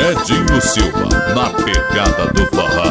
Edinho Silva, na pegada do forró.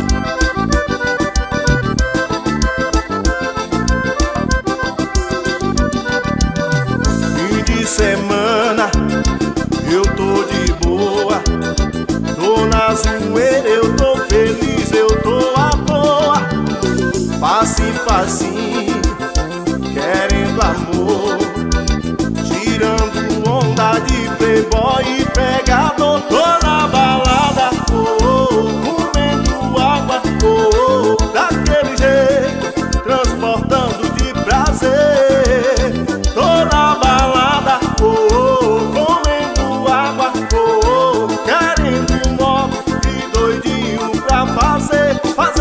Fim de semana, eu tô de boa. Tô na zoeira, eu tô feliz, eu tô à toa. Facinho, facinho, querendo amor, tirando onda de playboy e pegador. Tô na balada, comendo água, daquele jeito, transportando de prazer. Tô na balada, comendo água, querendo um modo e doidinho pra fazer.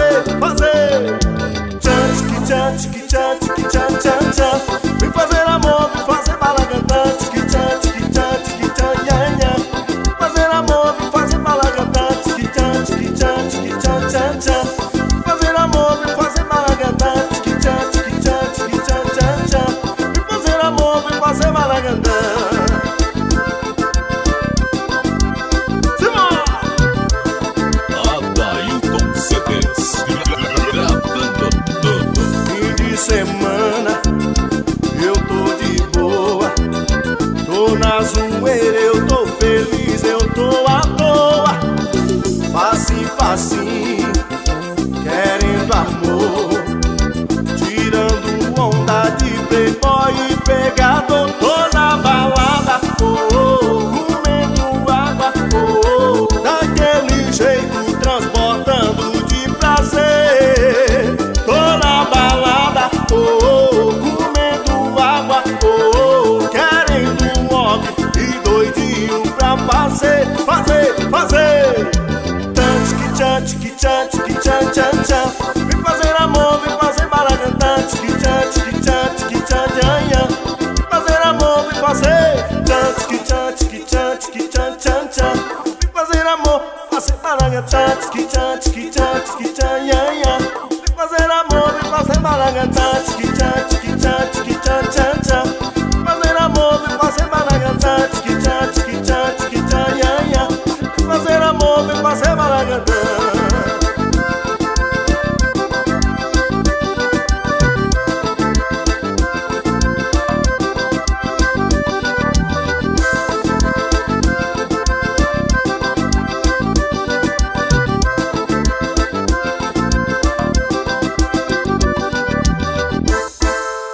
Tchan, vem fazer amor, vem fazer balagandante. Tchan, yeah, yeah. Fazer amor, vem fazer balagandante. Tchan. Fazer amor, vem fazer balagandante. Tchan. Vem fazer amor, vem fazer balagandante. Adailton CDs, gravando tudo. Fim de semana, eu tô de boa. Tô na zoeira, eu tô feliz, eu tô à toa. Facinho, querendo amor, tirando onda de playboy e pegador. Tô na balada, comendo água, daquele jeito, transportando de prazer. Tô na balada, comendo água, querendo um homem e doidinho pra fazer. Tchan. Vem fazer amor, vem fazer balagandante. Tchan, yeah, yeah. Fazer amor, vem fazer. Tchan. Vem fazer amor, fazer balagandante. Tchan, yeah, yeah. Vem fazer amor, vem fazer balagandante.